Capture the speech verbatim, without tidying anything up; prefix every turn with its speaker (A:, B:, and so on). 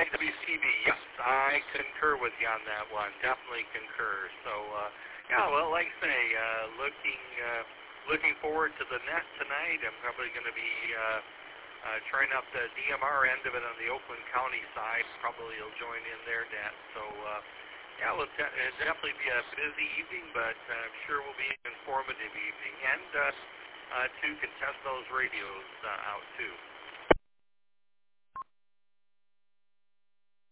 A: I W C B, yes, I concur with you on that one. Definitely concur. So, uh, yeah, well, like I say, uh, looking uh, looking forward to the net tonight. I'm probably going to be uh, uh, trying out the D M R end of it on the Oakland County side. Probably will join in their net. So, uh, yeah, well, de- it'll definitely be a busy evening, but uh, I'm sure will be an informative evening. And uh, uh, to contest those radios uh, out, too.